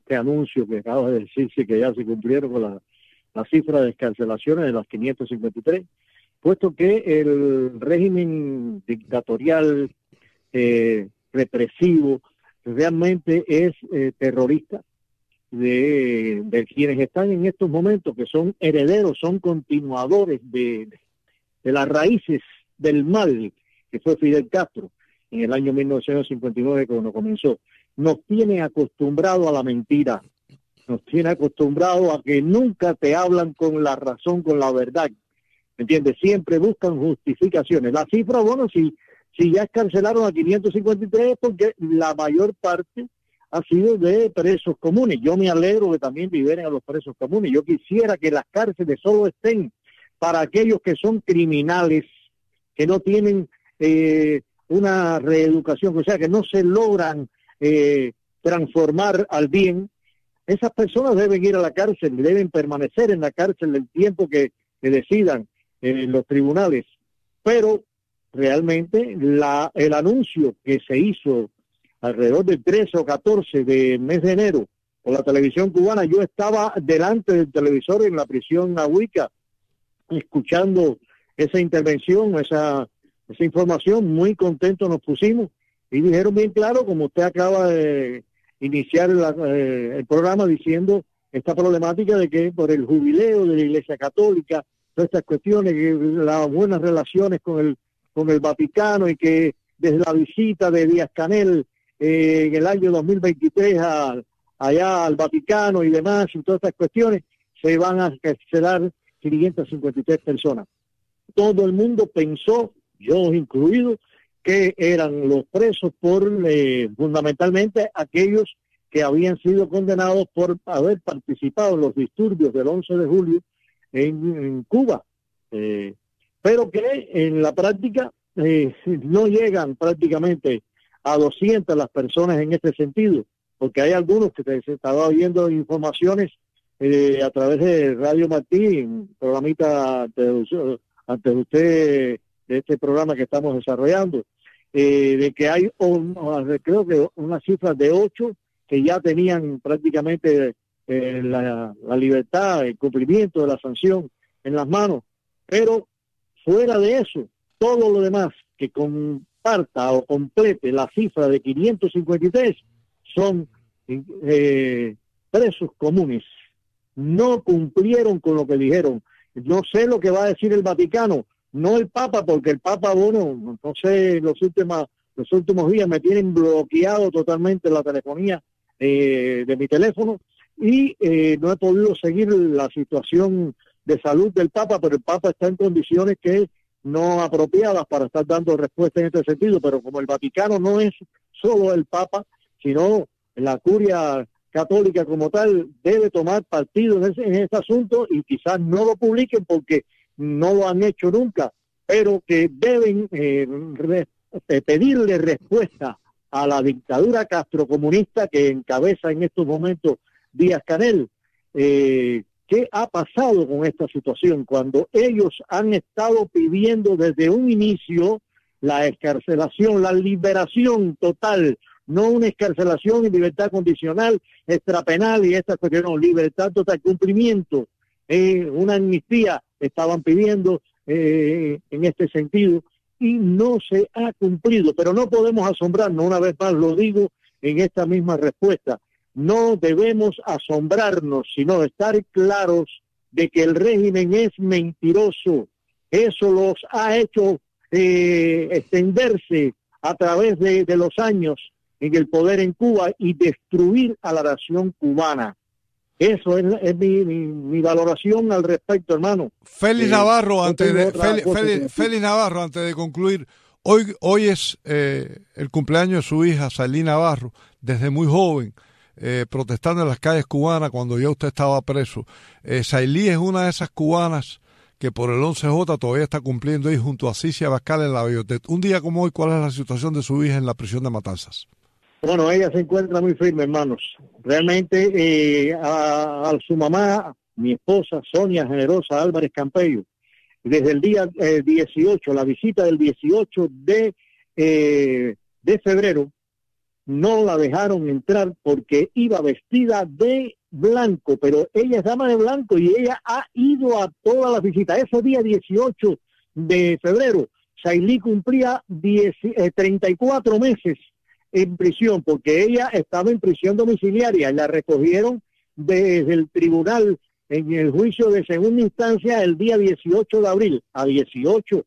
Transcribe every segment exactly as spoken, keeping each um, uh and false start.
este anuncio que acaba de decirse que ya se cumplieron con la, la cifra de excarcelaciones de las quinientas cincuenta y tres, puesto que el régimen dictatorial eh, represivo realmente es eh, terrorista de, de quienes están en estos momentos, que son herederos, son continuadores de, de las raíces del mal que fue Fidel Castro en el año mil novecientos cincuenta y nueve cuando comenzó. Nos tiene acostumbrado a la mentira, nos tiene acostumbrado a que nunca te hablan con la razón, con la verdad, ¿me entiendes? Siempre buscan justificaciones. La cifra, bueno, si, si ya escarcelaron a quinientos cincuenta y tres, porque la mayor parte ha sido de presos comunes. Yo me alegro que también liberen a los presos comunes. Yo quisiera que las cárceles solo estén para aquellos que son criminales, que no tienen eh, una reeducación, o sea, que no se logran eh, transformar al bien. Esas personas deben ir a la cárcel, deben permanecer en la cárcel el tiempo que, que decidan eh, los tribunales. Pero realmente la, el anuncio que se hizo alrededor del trece o catorce del mes de enero por la televisión cubana, yo estaba delante del televisor en la prisión Nahuica, escuchando esa intervención, esa, esa información, muy contentos nos pusimos, y dijeron bien claro, como usted acaba de iniciar la, eh, el programa diciendo esta problemática de que por el jubileo de la Iglesia Católica, todas estas cuestiones, que las buenas relaciones con el, con el Vaticano, y que desde la visita de Díaz-Canel eh, en el año dos mil veintitrés a, allá al Vaticano y demás, y todas estas cuestiones, se van a encarcelar quinientas cincuenta y tres personas. Todo el mundo pensó, yo incluido, que eran los presos por eh, fundamentalmente aquellos que habían sido condenados por haber participado en los disturbios del once de julio en, en Cuba, eh, pero que en la práctica eh, no llegan prácticamente a doscientas las personas en este sentido, porque hay algunos que se estaba oyendo informaciones eh, a través de Radio Martín, programita antes de usted, de este programa que estamos desarrollando, eh, de que hay, un, creo que una cifra de ocho que ya tenían prácticamente eh, la, la libertad, el cumplimiento de la sanción en las manos, pero fuera de eso, todo lo demás que comparta o complete la cifra de quinientos cincuenta y tres son eh, presos comunes. No cumplieron con lo que dijeron. No sé lo que va a decir el Vaticano, no el Papa, porque el Papa, bueno, no sé, los últimos, los últimos días me tienen bloqueado totalmente la telefonía eh, de mi teléfono, y eh, no he podido seguir la situación de salud del Papa, pero el Papa está en condiciones que no apropiadas para estar dando respuesta en este sentido, pero como el Vaticano no es solo el Papa, sino la curia católica como tal, debe tomar partido en, ese, en este asunto, y quizás no lo publiquen porque no lo han hecho nunca, pero que deben eh, re, pedirle respuesta a la dictadura castrocomunista que encabeza en estos momentos Díaz-Canel. Eh, ¿Qué ha pasado con esta situación cuando ellos han estado pidiendo desde un inicio la excarcelación, la liberación total, no una excarcelación y libertad condicional, extrapenal y esta cuestión, no, libertad total, cumplimiento, eh, una amnistía estaban pidiendo eh, en este sentido, y no se ha cumplido, pero no podemos asombrarnos, una vez más lo digo en esta misma respuesta, no debemos asombrarnos, sino estar claros de que el régimen es mentiroso. Eso los ha hecho eh, extenderse a través de, de los años en el poder en Cuba y destruir a la nación cubana. Eso es, es mi, mi, mi valoración al respecto, hermano. Félix eh, Navarro, antes de Félix, Félix, Félix Navarro, antes de concluir, hoy hoy es eh, el cumpleaños de su hija, Sailí Navarro, desde muy joven, eh, protestando en las calles cubanas cuando ya usted estaba preso. Eh, Sailí es una de esas cubanas que por el once J todavía está cumpliendo ahí junto a Cicia Bascal en la Biblioteca. Un día como hoy, ¿cuál es la situación de su hija en la prisión de Matanzas? Bueno, ella se encuentra muy firme, hermanos. Realmente eh, a, a su mamá, mi esposa, Sonia Generosa Álvarez Campello, desde el día eh, dieciocho, la visita del dieciocho de, eh, de febrero, no la dejaron entrar porque iba vestida de blanco, pero ella es dama de blanco y ella ha ido a todas las visitas. Ese día dieciocho de febrero, Sailí cumplía diez, eh, treinta y cuatro meses en prisión, porque ella estaba en prisión domiciliaria y la recogieron desde el tribunal en el juicio de segunda instancia el día dieciocho de abril, a dieciocho,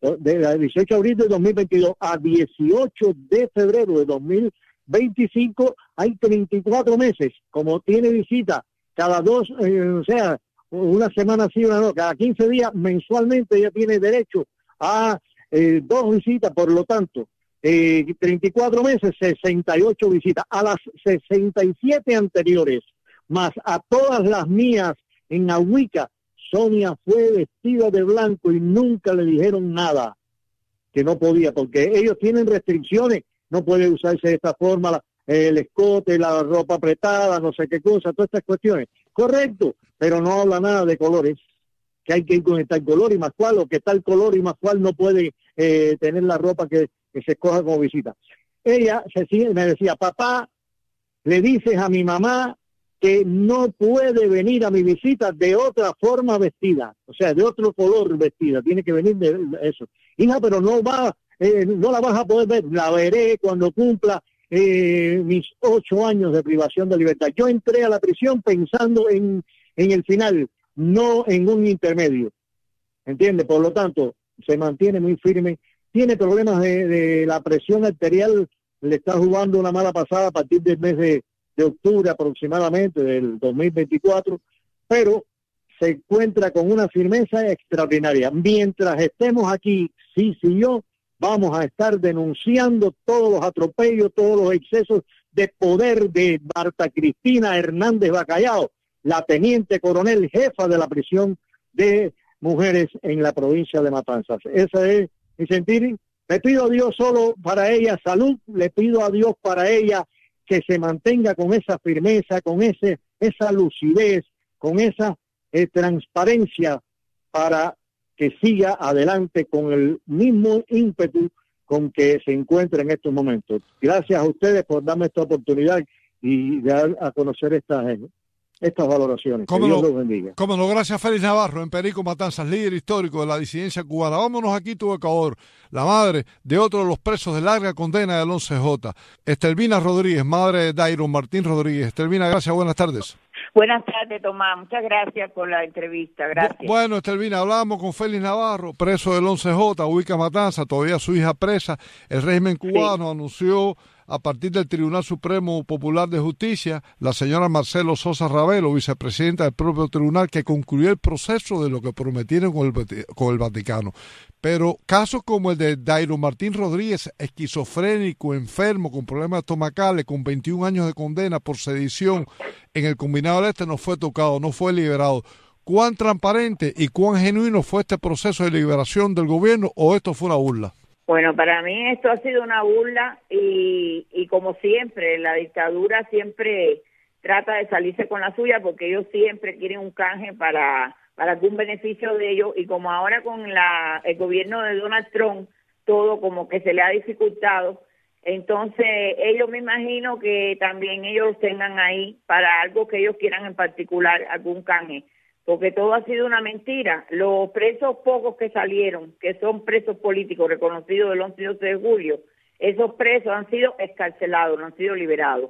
de dieciocho de abril de dos mil veintidós a dieciocho de febrero de dos mil veinticinco, hay treinta y cuatro meses. Como tiene visita cada dos, eh, o sea, una semana sí, una no, cada quince días mensualmente ella tiene derecho a eh, dos visitas, por lo tanto, eh, treinta y cuatro meses, sesenta y ocho visitas, a las sesenta y siete anteriores, más a todas las mías en Ahuica, Sonia fue vestida de blanco y nunca le dijeron nada, que no podía, porque ellos tienen restricciones, no puede usarse de esta forma la, el escote, la ropa apretada, no sé qué cosa, todas estas cuestiones. Correcto, pero no habla nada de colores, que hay que ir con tal color y más cual, o que tal color y más cual no puede eh, tener la ropa que, que se escoja como visita. Ella se sigue, me decía, papá, le dices a mi mamá que no puede venir a mi visita de otra forma vestida, o sea, de otro color vestida, tiene que venir de eso. Hija, pero no va, eh, no la vas a poder ver, la veré cuando cumpla eh, mis ocho años de privación de libertad. Yo entré a la prisión pensando en, en el final, no en un intermedio, ¿entiende? Por lo tanto, se mantiene muy firme, tiene problemas de, de la presión arterial, le está jugando una mala pasada a partir del mes de de octubre aproximadamente del dos mil veinticuatro, pero se encuentra con una firmeza extraordinaria. Mientras estemos aquí, sí, sí, yo, vamos a estar denunciando todos los atropellos, todos los excesos de poder de Marta Cristina Hernández Bacallao, la teniente coronel jefa de la prisión de mujeres en la provincia de Matanzas. Ese es mi sentir. Le pido a Dios solo para ella salud, le pido a Dios para ella que se mantenga con esa firmeza, con ese esa lucidez, con esa eh, transparencia para que siga adelante con el mismo ímpetu con que se encuentra en estos momentos. Gracias a ustedes por darme esta oportunidad y dar a conocer estas, estas valoraciones. Que Dios los bendiga. Cómo no, gracias Félix Navarro, en Perico Matanzas, líder histórico de la disidencia cubana. Vámonos aquí, tu Ecuador, la madre de otro de los presos de larga condena del once J, Estelvina Rodríguez, madre de Dairon Martín Rodríguez. Estelvina, gracias, buenas tardes. Buenas tardes, Tomás. Muchas gracias por la entrevista. Gracias. Bueno, Estelvina, hablábamos con Félix Navarro, preso del once J, ubica Matanzas, todavía su hija presa. El régimen cubano sí. anunció a partir del Tribunal Supremo Popular de Justicia, la señora Marcelo Sosa Ravelo, vicepresidenta del propio tribunal, que concluyó el proceso de lo que prometieron con el, con el Vaticano. Pero casos como el de Dairon Martín Rodríguez, esquizofrénico, enfermo, con problemas estomacales, con veintiún años de condena por sedición en el Combinado del Este, no fue tocado, no fue liberado. ¿Cuán transparente y cuán genuino fue este proceso de liberación del gobierno, o esto fue una burla? Bueno, para mí esto ha sido una burla y, y como siempre, la dictadura siempre trata de salirse con la suya porque ellos siempre quieren un canje para, para algún beneficio de ellos, y como ahora con la el gobierno de Donald Trump todo como que se le ha dificultado, entonces ellos me imagino que también ellos tengan ahí para algo que ellos quieran en particular, algún canje. Porque todo ha sido una mentira. Los presos pocos que salieron, que son presos políticos reconocidos del once y doce de julio, esos presos han sido excarcelados, no han sido liberados.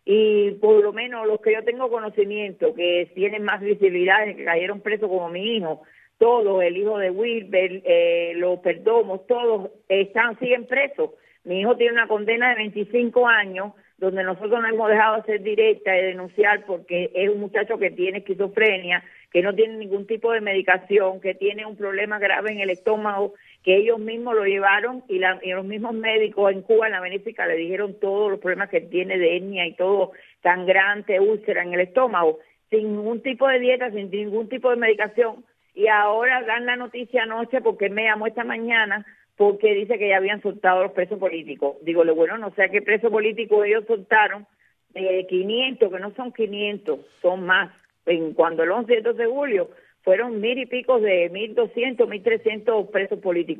Y por lo menos los que yo tengo conocimiento, que tienen más visibilidad, que cayeron presos como mi hijo, todos, el hijo de Wilber, eh, los Perdomos, todos están siguen presos. Mi hijo tiene una condena de veinticinco años, donde nosotros no hemos dejado de ser directa y denunciar porque es un muchacho que tiene esquizofrenia, que no tiene ningún tipo de medicación, que tiene un problema grave en el estómago, que ellos mismos lo llevaron y, la, y los mismos médicos en Cuba, en la Benéfica, le dijeron todos los problemas que tiene de hernia y todo, sangrante, úlcera en el estómago, sin ningún tipo de dieta, sin ningún tipo de medicación. Y ahora dan la noticia anoche, porque me llamó esta mañana, porque dice que ya habían soltado los presos políticos. Digo, bueno, no sé a qué preso político ellos soltaron, eh, quinientos, que no son quinientos, son más. En, cuando el once y el doce de julio fueron mil y pico de mil doscientos, mil trescientos presos políticos.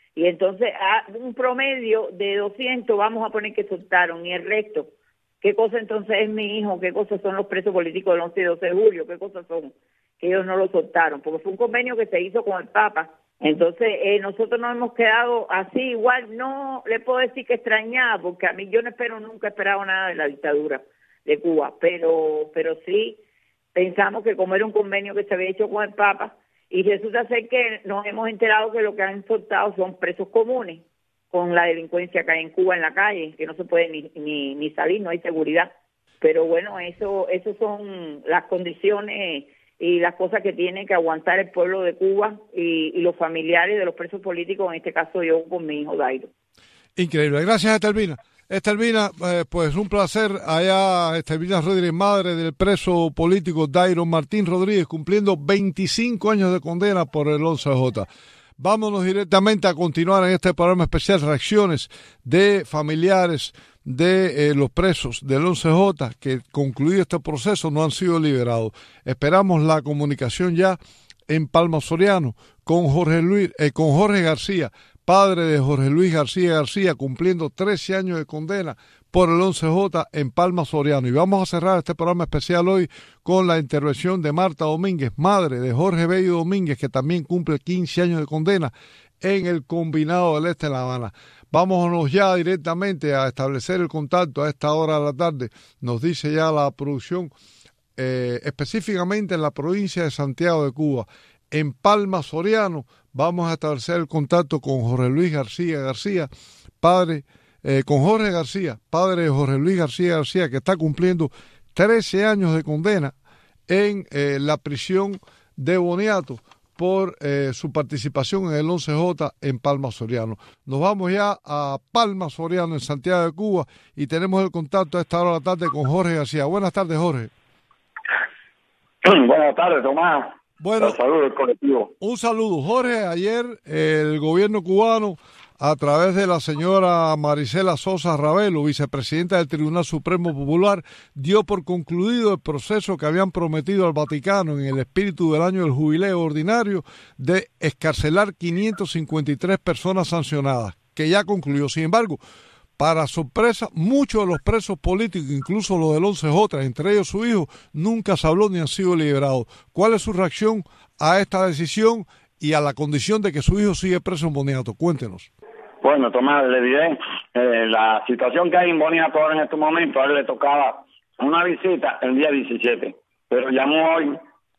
Y entonces a un promedio de doscientos vamos a poner que soltaron, y el resto, ¿qué cosa entonces es mi hijo? ¿Qué cosas son los presos políticos del once y doce de julio? ¿Qué cosas son? Que ellos no lo soltaron, porque fue un convenio que se hizo con el Papa. Entonces eh, nosotros nos hemos quedado así, igual no le puedo decir que extrañada, porque a mí yo no espero, nunca he esperado nada de la dictadura de Cuba, pero pero sí pensamos que como era un convenio que se había hecho con el Papa, y resulta ser que nos hemos enterado que lo que han soltado son presos comunes, con la delincuencia que hay en Cuba en la calle, que no se puede ni ni, ni salir, no hay seguridad. Pero bueno, eso eso son las condiciones y las cosas que tiene que aguantar el pueblo de Cuba y, y los familiares de los presos políticos, en este caso yo con mi hijo Dairo. Increíble. Gracias, Estelvina. Estelvina, eh, pues un placer. Allá Estelvina Rodríguez, madre del preso político Dairo Martín Rodríguez, cumpliendo veinticinco años de condena por el once J. Vámonos directamente a continuar en este programa especial, reacciones de familiares de eh, los presos del once J que, concluido este proceso, no han sido liberados. Esperamos la comunicación ya en Palma Soriano con Jorge Luis, eh, con Jorge García, padre de Jorge Luis García García, cumpliendo trece años de condena por el once J en Palma Soriano. Y vamos a cerrar este programa especial hoy con la intervención de Marta Domínguez, madre de Jorge Bello Domínguez, que también cumple quince años de condena en el Combinado del Este de La Habana. Vámonos ya directamente a establecer el contacto a esta hora de la tarde. Nos dice ya la producción, eh, específicamente en la provincia de Santiago de Cuba, en Palma Soriano, vamos a establecer el contacto con Jorge Luis García García, padre, eh, con Jorge García, padre de Jorge Luis García García, que está cumpliendo trece años de condena en eh, la prisión de Boniato por eh, su participación en el once J en Palma Soriano. Nos vamos ya a Palma Soriano, en Santiago de Cuba, y tenemos el contacto a esta hora de la tarde con Jorge García. Buenas tardes, Jorge. Buenas tardes, Tomás. Bueno, saludo del colectivo. Un saludo, Jorge. Ayer el gobierno cubano, a través de la señora Marisela Sosa Ravelo, vicepresidenta del Tribunal Supremo Popular, dio por concluido el proceso que habían prometido al Vaticano en el espíritu del año del jubileo ordinario de excarcelar quinientas cincuenta y tres personas sancionadas, que ya concluyó. Sin embargo, para sorpresa, muchos de los presos políticos, incluso los del once J, entre ellos su hijo, nunca se habló ni han sido liberados. ¿Cuál es su reacción a esta decisión y a la condición de que su hijo sigue preso en Boniato? Cuéntenos. Bueno, Tomás, le diré, eh, la situación que hay en Boniato ahora en este momento, a él le tocaba una visita el día diecisiete, pero llamó hoy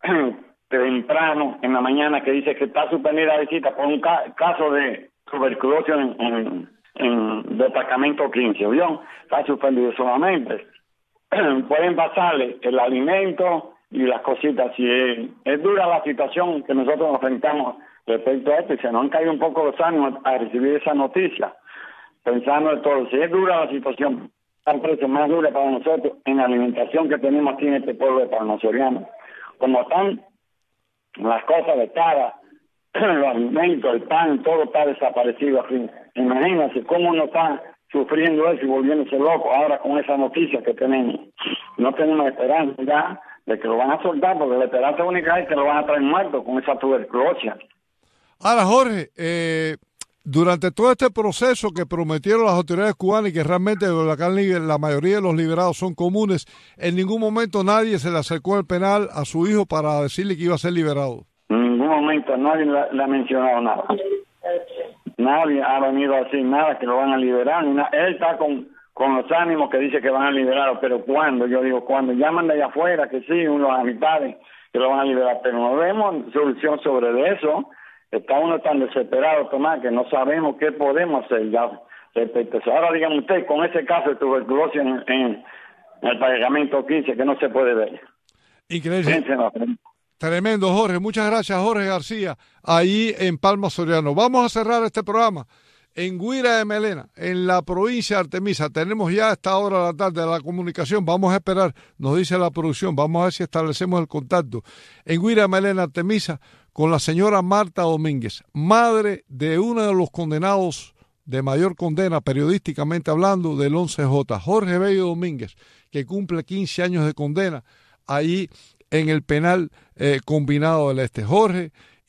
temprano en la mañana que dice que está suspendida la visita por un ca caso de tuberculosis en, en, en destacamento quince, ¿vio? Está suspendido solamente. Pueden pasarle el alimento y las cositas. Si es, es dura la situación que nosotros nos enfrentamos respecto a esto, y se nos han caído un poco los ánimos a recibir esa noticia, pensando en todo. Si es dura la situación, tan precio más dura para nosotros en la alimentación que tenemos aquí en este pueblo de Palma Soriano. Como están las cosas de cara, los alimentos, el pan, todo está desaparecido aquí. Imagínense cómo uno está sufriendo eso y volviéndose loco ahora con esa noticia que tenemos. No tenemos esperanza ya de que lo van a soltar, porque la esperanza única es que lo van a traer muerto con esa tuberculosis. Ahora, Jorge, eh, durante todo este proceso que prometieron las autoridades cubanas y que realmente la, la mayoría de los liberados son comunes, en ningún momento nadie se le acercó al penal a su hijo para decirle que iba a ser liberado. En ningún momento nadie le, le ha mencionado nada. Nadie ha venido a decir nada que lo van a liberar. Él está con, con los ánimos que dice que van a liberarlo, pero ¿cuándo? Yo digo, ¿cuándo? Llaman de allá afuera que sí, unos amistades que lo van a liberar, pero no vemos solución sobre eso. Está uno tan desesperado, Tomás, que no sabemos qué podemos hacer ya respecto a eso. Ahora, dígame usted, con ese caso de tuberculosis en, en, en el pagamento quince, que no se puede ver. Increíble. Tremendo, Jorge. Muchas gracias, Jorge García, ahí en Palma Soriano. Vamos a cerrar este programa en Guira de Melena, en la provincia de Artemisa. Tenemos ya a esta hora de la tarde la comunicación. Vamos a esperar, nos dice la producción, vamos a ver si establecemos el contacto. En Guira de Melena, Artemisa, con la señora Marta Domínguez, madre de uno de los condenados de mayor condena, periodísticamente hablando, del once J, Jorge Bello Domínguez, que cumple quince años de condena ahí en el penal eh, combinado del Este. Jorge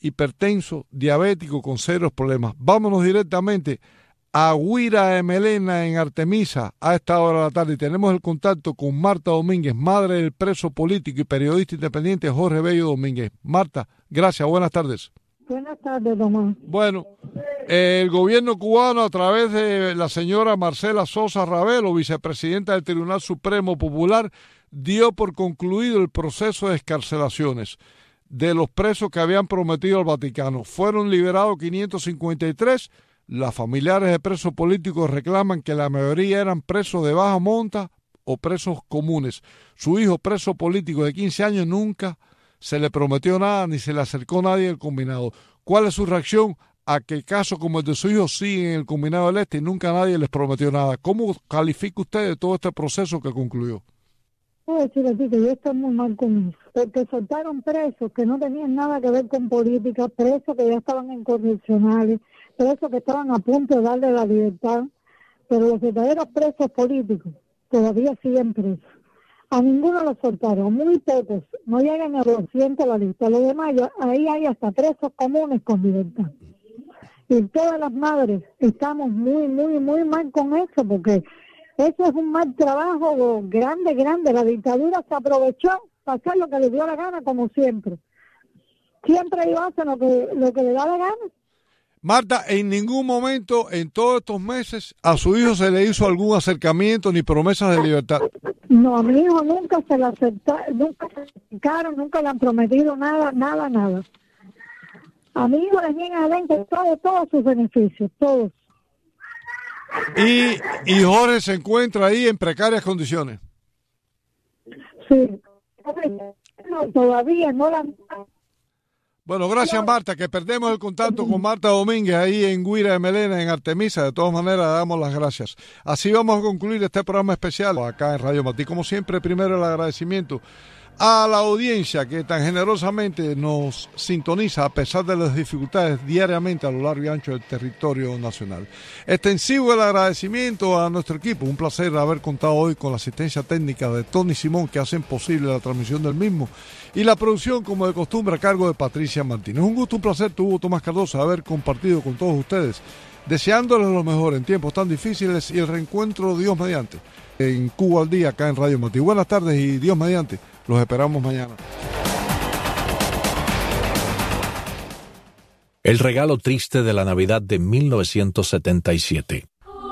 hipertenso, diabético con serios problemas. Vámonos directamente a Guira de Melena en Artemisa a esta hora de la tarde y tenemos el contacto con Marta Domínguez, madre del preso político y periodista independiente Jorge Bello Domínguez. Marta, gracias, buenas tardes. Buenas tardes, Tomás. Bueno, eh, el gobierno cubano a través de la señora Marcela Sosa Ravelo, vicepresidenta del Tribunal Supremo Popular, dio por concluido el proceso de excarcelaciones de los presos que habían prometido al Vaticano. Fueron liberados quinientos cincuenta y tres. Las familiares de presos políticos reclaman que la mayoría eran presos de baja monta o presos comunes. Su hijo, preso político de quince años, nunca se le prometió nada ni se le acercó nadie del combinado. ¿Cuál es su reacción a que casos como el de su hijo siguen en el combinado del Este y nunca nadie les prometió nada? ¿Cómo califica usted de todo este proceso que concluyó? Puedo decir a ti que yo estoy muy mal con eso, porque soltaron presos que no tenían nada que ver con política, presos que ya estaban incondicionales, presos que estaban a punto de darle la libertad, pero los verdaderos presos políticos todavía siguen presos. A ninguno los soltaron, muy pocos, no llegan a doscientos la lista. Los demás, ahí hay hasta presos comunes con libertad. Y todas las madres estamos muy, muy, muy mal con eso, porque eso es un mal trabajo grande, grande. La dictadura se aprovechó para hacer lo que le dio la gana, como siempre. Siempre ellos hacen lo que, lo que le da la gana. Marta, en ningún momento en todos estos meses a su hijo se le hizo algún acercamiento ni promesas de libertad. No, a mi hijo nunca se le aceptaron, nunca se acercaron, nunca le han prometido nada, nada, nada. A mi hijo le niegan adentro todos, todos sus beneficios, todos. Y, y Jorge se encuentra ahí en precarias condiciones. Sí, no, todavía no la... Bueno, gracias Marta, que perdemos el contacto con Marta Domínguez ahí en Guira de Melena, en Artemisa. De todas maneras, le damos las gracias. Así vamos a concluir este programa especial acá en Radio Matí. Como siempre, primero el agradecimiento a la audiencia que tan generosamente nos sintoniza a pesar de las dificultades diariamente a lo largo y ancho del territorio nacional. Extensivo el agradecimiento a nuestro equipo. Un placer haber contado hoy con la asistencia técnica de Tony Simón, que hacen posible la transmisión del mismo, y la producción, como de costumbre, a cargo de Patricia Martínez. Un gusto, un placer, tuvo Tomás Cardoso, haber compartido con todos ustedes, deseándoles lo mejor en tiempos tan difíciles y el reencuentro, Dios mediante, en Cuba al Día, acá en Radio Matí. Buenas tardes y Dios mediante, los esperamos mañana. El regalo triste de la Navidad de mil novecientos setenta y siete.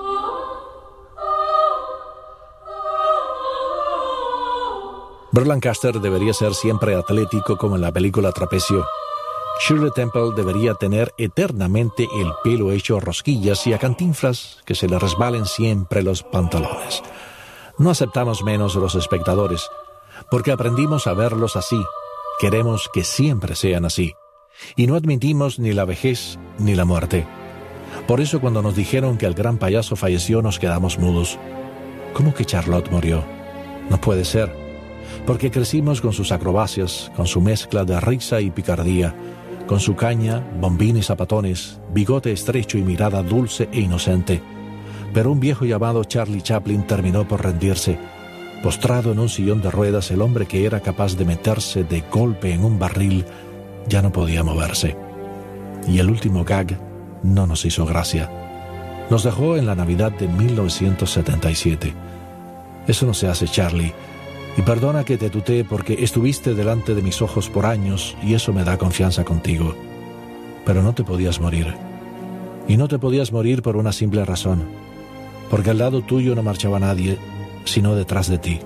Burt Lancaster debería ser siempre atlético como en la película Trapecio. Shirley Temple debería tener eternamente el pelo hecho rosquillas y a Cantinflas que se le resbalen siempre los pantalones. No aceptamos menos los espectadores, porque aprendimos a verlos así. Queremos que siempre sean así. Y no admitimos ni la vejez ni la muerte. Por eso cuando nos dijeron que el gran payaso falleció nos quedamos mudos. ¿Cómo que Charlotte murió? No puede ser. Porque crecimos con sus acrobacias, con su mezcla de risa y picardía, con su caña, bombín y zapatones, bigote estrecho y mirada dulce e inocente. Pero un viejo llamado Charlie Chaplin terminó por rendirse. Postrado en un sillón de ruedas, el hombre que era capaz de meterse de golpe en un barril ya no podía moverse. Y el último gag no nos hizo gracia. Nos dejó en la Navidad de mil novecientos setenta y siete. Eso no se hace, Charlie. Y perdona que te tutee porque estuviste delante de mis ojos por años y eso me da confianza contigo. Pero no te podías morir. Y no te podías morir por una simple razón. Porque al lado tuyo no marchaba nadie, sino detrás de ti.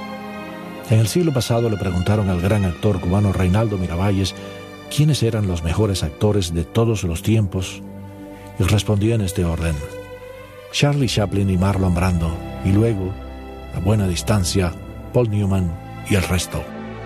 En el siglo pasado le preguntaron al gran actor cubano Reinaldo Miravalles quiénes eran los mejores actores de todos los tiempos, y respondió en este orden: Charlie Chaplin y Marlon Brando, y luego, a buena distancia, Paul Newman y el resto.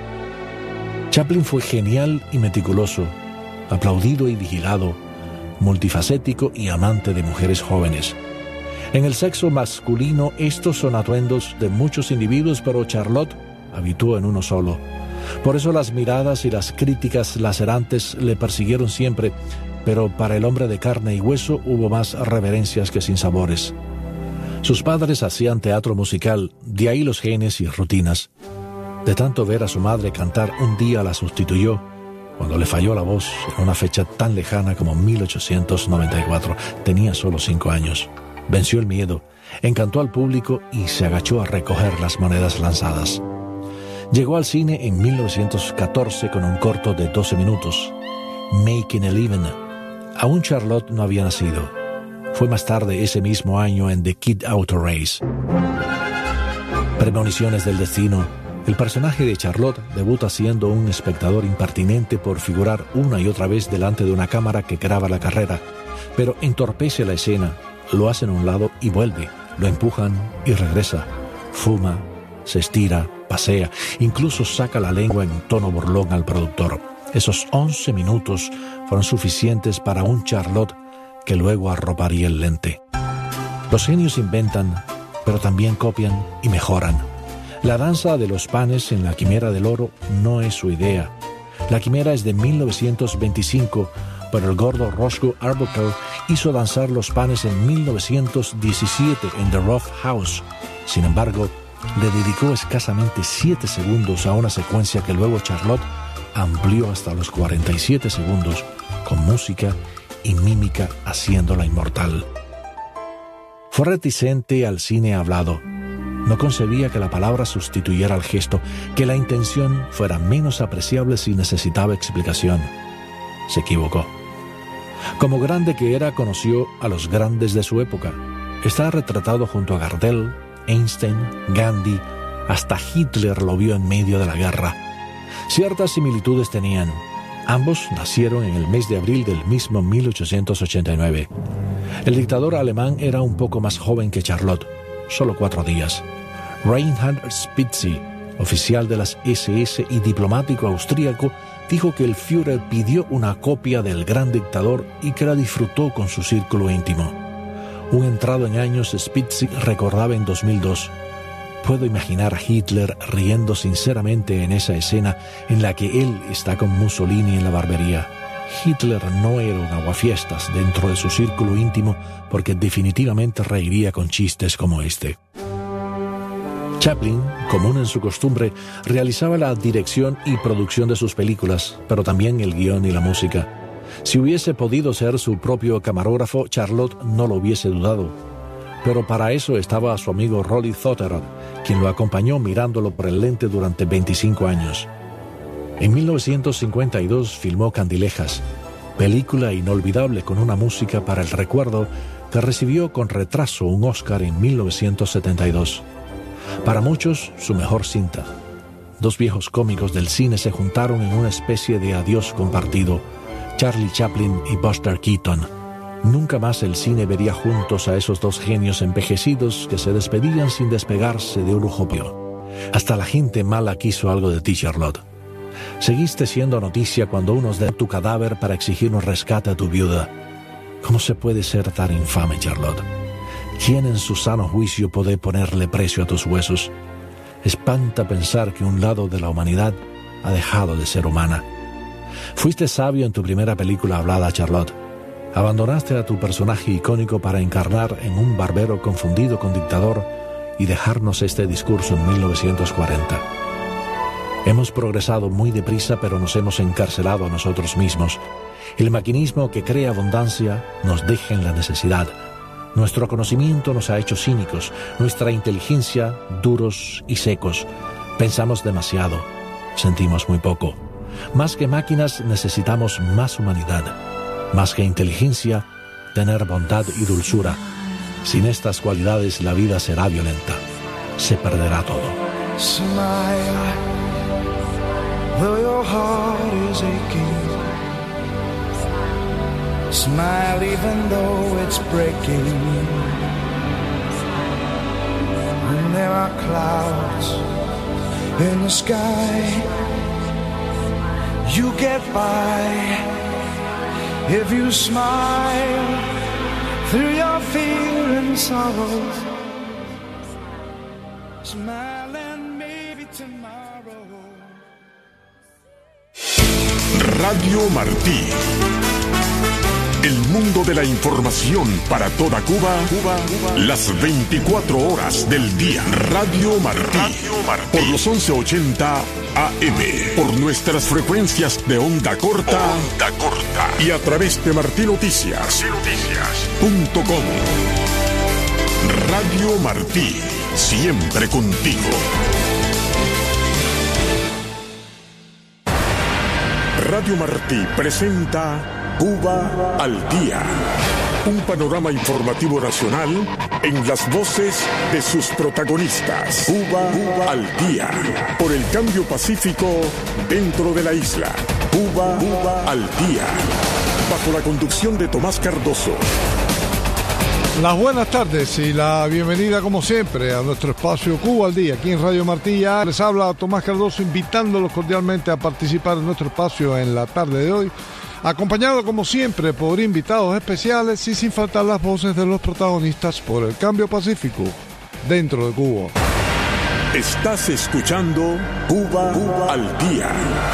Chaplin fue genial y meticuloso, aplaudido y vigilado, multifacético y amante de mujeres jóvenes. En el sexo masculino estos son atuendos de muchos individuos, pero Charlotte habitó en uno solo. Por eso las miradas y las críticas lacerantes le persiguieron siempre, pero para el hombre de carne y hueso hubo más reverencias que sinsabores. Sus padres hacían teatro musical, de ahí los genes y rutinas. De tanto ver a su madre cantar, un día la sustituyó, cuando le falló la voz en una fecha tan lejana como mil ochocientos noventa y cuatro. Tenía solo cinco años. Venció el miedo, encantó al público y se agachó a recoger las monedas lanzadas. Llegó al cine en mil novecientos catorce con un corto de doce minutos, Making a Living. Aún Charlotte no había nacido. Fue más tarde ese mismo año en The Kid Auto Race. Premoniciones del destino. El personaje de Charlotte debuta siendo un espectador impertinente por figurar una y otra vez delante de una cámara que graba la carrera, pero entorpece la escena, lo hacen a un lado y vuelve, lo empujan y regresa, fuma, se estira, pasea, incluso saca la lengua en tono burlón al productor. Esos once minutos fueron suficientes para un Charlotte que luego arroparía el lente. Los genios inventan, pero también copian y mejoran. La danza de los panes en la Quimera del Oro no es su idea. La Quimera es de mil novecientos veinticinco, pero el gordo Roscoe Arbuckle hizo danzar los panes en mil novecientos diecisiete en The Rough House. Sin embargo, le dedicó escasamente siete segundos a una secuencia que luego Charlotte amplió hasta los cuarenta y siete segundos, con música y mímica haciéndola inmortal. Fue reticente al cine hablado. No concebía que la palabra sustituyera al gesto, que la intención fuera menos apreciable si necesitaba explicación. Se equivocó. Como grande que era, conoció a los grandes de su época. Está retratado junto a Gardel, Einstein, Gandhi, hasta Hitler lo vio en medio de la guerra. Ciertas similitudes tenían. Ambos nacieron en el mes de abril del mismo mil ochocientos ochenta y nueve. El dictador alemán era un poco más joven que Charlotte, solo cuatro días. Reinhard Spitzy, oficial de las ese ese y diplomático austríaco, dijo que el Führer pidió una copia del gran dictador y que la disfrutó con su círculo íntimo. Un entrado en años, Spitzy recordaba en dos mil dos: puedo imaginar a Hitler riendo sinceramente en esa escena en la que él está con Mussolini en la barbería. Hitler no era un aguafiestas dentro de su círculo íntimo, porque definitivamente reiría con chistes como este. Chaplin, común en su costumbre, realizaba la dirección y producción de sus películas, pero también el guión y la música. Si hubiese podido ser su propio camarógrafo, Charlotte no lo hubiese dudado. Pero para eso estaba su amigo Rolly Thotterod, quien lo acompañó mirándolo por el lente durante veinticinco años. En mil novecientos cincuenta y dos filmó Candilejas, película inolvidable con una música para el recuerdo que recibió con retraso un Oscar en mil novecientos setenta y dos. Para muchos, su mejor cinta. Dos viejos cómicos del cine se juntaron en una especie de adiós compartido, Charlie Chaplin y Buster Keaton. Nunca más el cine vería juntos a esos dos genios envejecidos que se despedían sin despegarse de un urujopio. Hasta la gente mala quiso algo de ti, Charlotte. Seguiste siendo noticia cuando unos den tu cadáver para exigir un rescate a tu viuda. ¿Cómo se puede ser tan infame, Charlotte? ¿Quién en su sano juicio puede ponerle precio a tus huesos? Espanta pensar que un lado de la humanidad ha dejado de ser humana. Fuiste sabio en tu primera película hablada, Charlotte. Abandonaste a tu personaje icónico para encarnar en un barbero confundido con dictador y dejarnos este discurso en mil novecientos cuarenta. Hemos progresado muy deprisa, pero nos hemos encarcelado a nosotros mismos. El maquinismo que crea abundancia nos deja en la necesidad. Nuestro conocimiento nos ha hecho cínicos, nuestra inteligencia duros y secos. Pensamos demasiado, sentimos muy poco. Más que máquinas necesitamos más humanidad. Más que inteligencia, tener bondad y dulzura. Sin estas cualidades la vida será violenta. Se perderá todo. Smile, though your heart is aching. Smile even though it's breaking. When there are clouds in the sky, you get by if you smile through your fear and sorrow. Smile and maybe tomorrow. Radio Martí. El mundo de la información para toda Cuba, Cuba, Cuba. Las veinticuatro horas del día. Radio Martí. Radio Martí. Por los once ochenta A M. Por nuestras frecuencias de onda corta. Onda corta. Y a través de Martí Noticias. Noticias. Punto com. Radio Martí. Siempre contigo. Radio Martí presenta Cuba al Día. Un panorama informativo nacional en las voces de sus protagonistas. Cuba, Cuba al Día. Por el cambio pacífico dentro de la isla. Cuba, Cuba al Día. Bajo la conducción de Tomás Cardoso. Las buenas tardes y la bienvenida como siempre a nuestro espacio Cuba al Día, aquí en Radio Martí. Ya les habla Tomás Cardoso, invitándolos cordialmente a participar en nuestro espacio en la tarde de hoy, acompañado como siempre por invitados especiales y sin faltar las voces de los protagonistas por el cambio pacífico dentro de Cuba. Estás escuchando Cuba, Cuba al Día.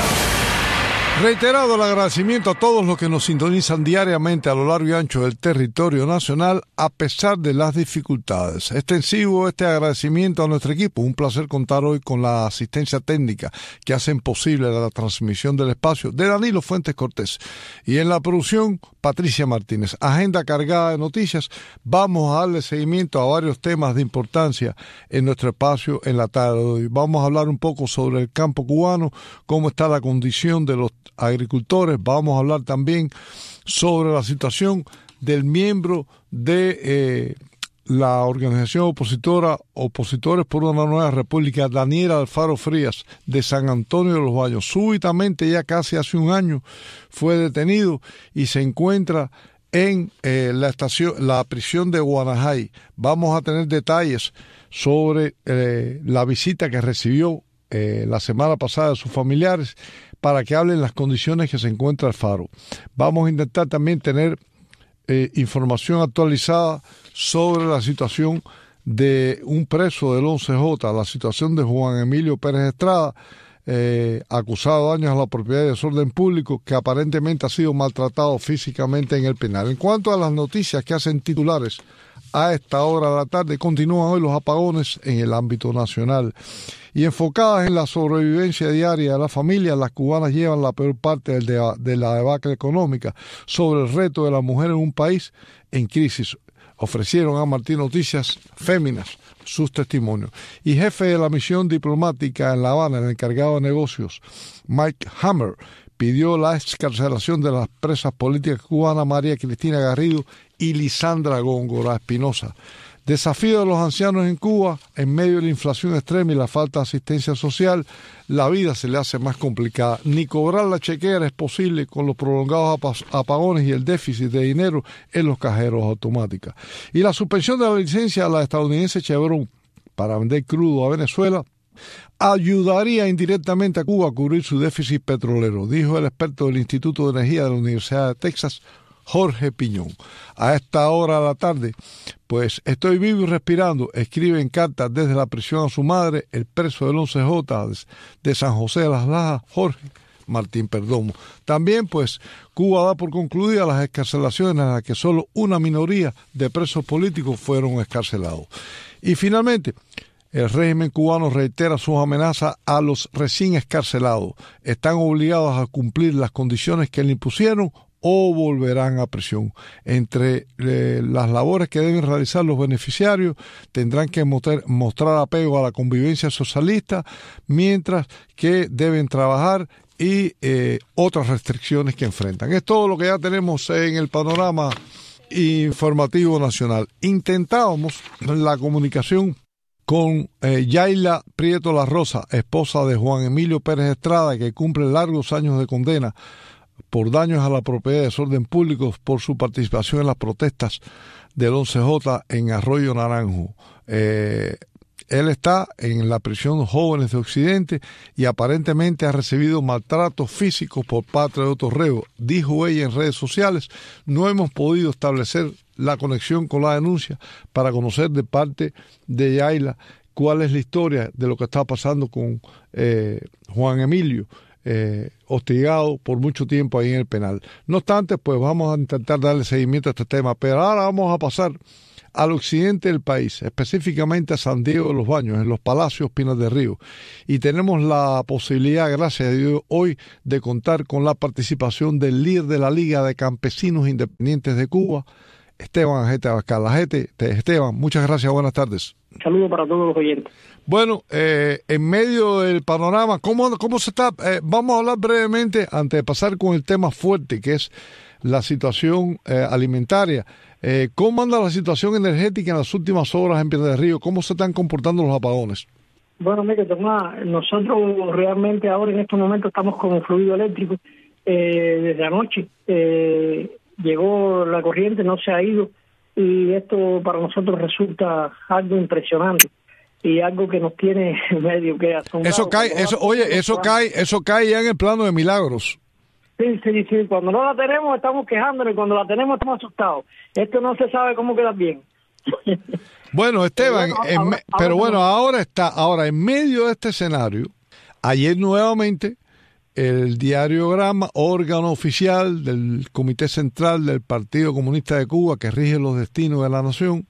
Reiterado el agradecimiento a todos los que nos sintonizan diariamente a lo largo y ancho del territorio nacional a pesar de las dificultades. Extensivo este agradecimiento a nuestro equipo. Un placer contar hoy con la asistencia técnica que hacen posible la transmisión del espacio de Danilo Fuentes Cortés. Y en la producción, Patricia Martínez. Agenda cargada de noticias. Vamos a darle seguimiento a varios temas de importancia en nuestro espacio en la tarde de hoy. Vamos a hablar un poco sobre el campo cubano, cómo está la condición de los agricultores. Vamos a hablar también sobre la situación del miembro de eh, la organización opositora Opositores por una Nueva República, Daniel Alfaro Frías, de San Antonio de los Baños. Súbitamente, ya casi hace un año, fue detenido y se encuentra en eh, la estación, la prisión de Guanajay. Vamos a tener detalles sobre eh, la visita que recibió eh, la semana pasada de sus familiares, para que hablen las condiciones que se encuentra Alfaro. Vamos a intentar también tener eh, información actualizada sobre la situación de un preso del once J, la situación de Juan Emilio Pérez Estrada, eh, acusado de daños a la propiedad y desorden público, que aparentemente ha sido maltratado físicamente en el penal. En cuanto a las noticias que hacen titulares a esta hora de la tarde, continúan hoy los apagones en el ámbito nacional. Y enfocadas en la sobrevivencia diaria de la familia, las cubanas llevan la peor parte del de, de la debacle económica sobre el reto de la mujer en un país en crisis. Ofrecieron a Martí Noticias Féminas sus testimonios. Y jefe de la misión diplomática en La Habana, el encargado de negocios, Mike Hammer, pidió la excarcelación de las presas políticas cubanas María Cristina Garrido y Lisandra Góngora Espinosa. Desafío de los ancianos en Cuba, en medio de la inflación extrema y la falta de asistencia social, la vida se le hace más complicada. Ni cobrar la chequera es posible con los prolongados apagones y el déficit de dinero en los cajeros automáticos. Y la suspensión de la licencia a la estadounidense Chevron para vender crudo a Venezuela ayudaría indirectamente a Cuba a cubrir su déficit petrolero, dijo el experto del Instituto de Energía de la Universidad de Texas, Jorge Piñón. A esta hora de la tarde, pues estoy vivo y respirando, escribe en cartas desde la prisión a su madre, el preso del once J de San José de las Lajas, Jorge Martín Perdomo. También, pues, Cuba da por concluidas las excarcelaciones en las que solo una minoría de presos políticos fueron excarcelados. Y finalmente, el régimen cubano reitera sus amenazas a los recién excarcelados. Están obligados a cumplir las condiciones que le impusieron o volverán a prisión. Entre eh, las labores que deben realizar los beneficiarios, tendrán que mostrar, mostrar apego a la convivencia socialista, mientras que deben trabajar y eh, otras restricciones que enfrentan. Es todo lo que ya tenemos en el panorama informativo nacional. Intentábamos la comunicación con eh, Yaila Prieto La Rosa, esposa de Juan Emilio Pérez Estrada, que cumple largos años de condena por daños a la propiedad y desorden público por su participación en las protestas del once J en Arroyo Naranjo. Eh, él está en la prisión Jóvenes de Occidente y aparentemente ha recibido maltratos físicos por parte de otros reos. Dijo ella en redes sociales: no hemos podido establecer la conexión con la denuncia para conocer de parte de Yaila cuál es la historia de lo que está pasando con eh, Juan Emilio. eh, hostigado por mucho tiempo ahí en el penal. No obstante, pues vamos a intentar darle seguimiento a este tema, pero ahora vamos a pasar al occidente del país, específicamente a San Diego de los Baños, en los Palacios Pinas del Río. Y tenemos la posibilidad, gracias a Dios, hoy de contar con la participación del líder de la Liga de Campesinos Independientes de Cuba, Esteban Ajete Abascal. Ajete, Esteban, muchas gracias, buenas tardes. Un saludo para todos los oyentes. Bueno, eh, en medio del panorama, ¿cómo, cómo se está? Eh, vamos a hablar brevemente, antes de pasar con el tema fuerte, que es la situación eh, alimentaria. Eh, ¿Cómo anda la situación energética en las últimas horas en Piedras del Río? ¿Cómo se están comportando los apagones? Bueno, mire, Tomás, nosotros realmente ahora en este momento estamos con el fluido eléctrico eh, desde anoche. Eh, llegó la corriente, no se ha ido, y esto para nosotros resulta algo impresionante y algo que nos tiene medio que asombrado. Eso cae, eso, oye, eso cae, eso cae ya en el plano de milagros. Sí, sí, sí. Cuando no la tenemos estamos quejándonos y cuando la tenemos estamos asustados. Esto no se sabe cómo queda bien. Bueno, Esteban, pero bueno, en, ahora, pero bueno ahora está, ahora en medio de este escenario, ayer nuevamente el Diario Grama, órgano oficial del Comité Central del Partido Comunista de Cuba que rige los destinos de la nación,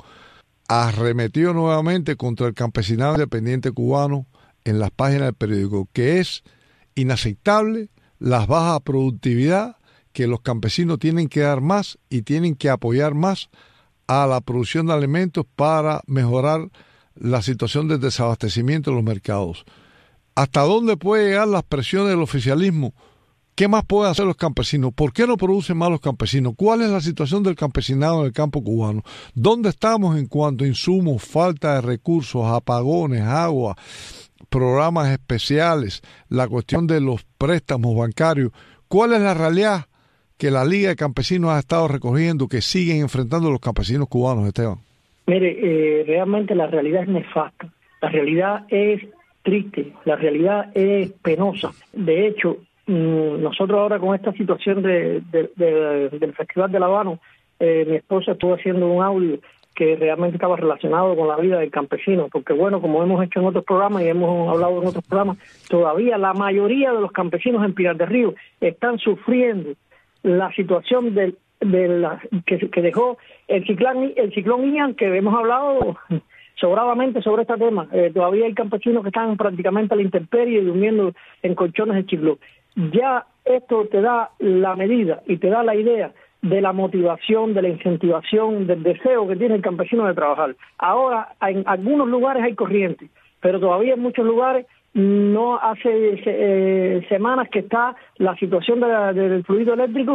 arremetió nuevamente contra el campesinado independiente cubano en las páginas del periódico, que es inaceptable la baja productividad, que los campesinos tienen que dar más y tienen que apoyar más a la producción de alimentos para mejorar la situación del desabastecimiento de los mercados. ¿Hasta dónde puede llegar las presiones del oficialismo? ¿Qué más pueden hacer los campesinos? ¿Por qué no producen más los campesinos? ¿Cuál es la situación del campesinado en el campo cubano? ¿Dónde estamos en cuanto a insumos, falta de recursos, apagones, agua, programas especiales, la cuestión de los préstamos bancarios? ¿Cuál es la realidad que la Liga de Campesinos ha estado recogiendo, que siguen enfrentando los campesinos cubanos, Esteban? Mire, eh, realmente la realidad es nefasta, la realidad es triste, la realidad es penosa. De hecho, mmm, nosotros ahora con esta situación de, de, de, del Festival de La Habana, eh, mi esposa estuvo haciendo un audio que realmente estaba relacionado con la vida del campesino, porque bueno, como hemos hecho en otros programas y hemos hablado en otros programas, todavía la mayoría de los campesinos en Pinar del Río están sufriendo la situación del, de la, que, que dejó el ciclón, el ciclón Ian, que hemos hablado sobradamente sobre este tema. Eh, todavía hay campesinos que están prácticamente a la intemperie y durmiendo en colchones de chiclón. Ya esto te da la medida y te da la idea de la motivación, de la incentivación, del deseo que tiene el campesino de trabajar. Ahora, en algunos lugares hay corriente, pero todavía en muchos lugares no hace eh, semanas que está la situación de la, del fluido eléctrico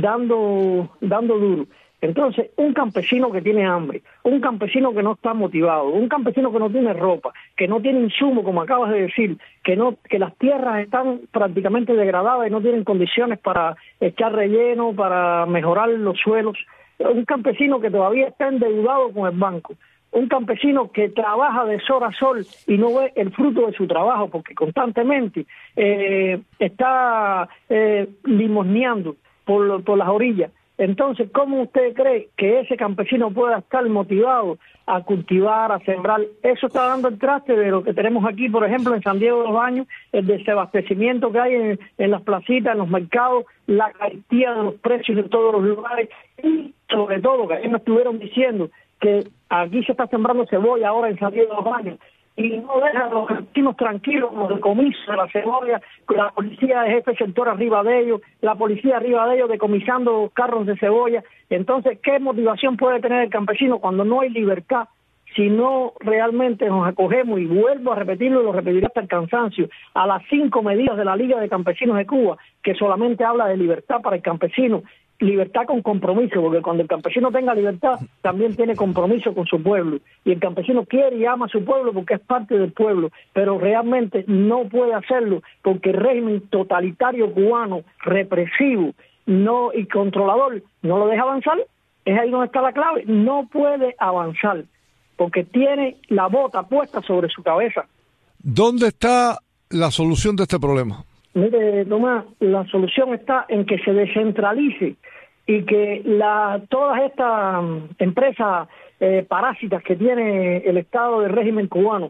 dando, dando duro. Entonces, un campesino que tiene hambre, un campesino que no está motivado, un campesino que no tiene ropa, que no tiene insumo, como acabas de decir, que no que las tierras están prácticamente degradadas y no tienen condiciones para echar relleno, para mejorar los suelos, un campesino que todavía está endeudado con el banco, un campesino que trabaja de sol a sol y no ve el fruto de su trabajo porque constantemente eh, está eh, limosneando por, por las orillas. Entonces, ¿cómo usted cree que ese campesino pueda estar motivado a cultivar, a sembrar? Eso está dando el traste de lo que tenemos aquí, por ejemplo, en San Diego de los Baños, el desabastecimiento que hay en, en las placitas, en los mercados, la carestía de los precios en todos los lugares y, sobre todo, que ayer me estuvieron diciendo que aquí se está sembrando cebolla ahora en San Diego de los Baños y no dejan a los campesinos tranquilos con el decomiso de la cebolla, con la policía de jefe sector arriba de ellos, la policía arriba de ellos decomisando carros de cebolla. Entonces, ¿qué motivación puede tener el campesino cuando no hay libertad? Si no realmente nos acogemos, y vuelvo a repetirlo y lo repetiré hasta el cansancio, a las cinco medidas de la Liga de Campesinos de Cuba, que solamente habla de libertad para el campesino, libertad con compromiso, porque cuando el campesino tenga libertad, también tiene compromiso con su pueblo, y el campesino quiere y ama a su pueblo porque es parte del pueblo, pero realmente no puede hacerlo porque el régimen totalitario cubano, represivo no y controlador, no lo deja avanzar. Es ahí donde está la clave, no puede avanzar porque tiene la bota puesta sobre su cabeza. ¿Dónde está la solución de este problema? Mire, Tomás, la solución está en que se descentralice y que la, todas estas empresas eh, parásitas que tiene el Estado del régimen cubano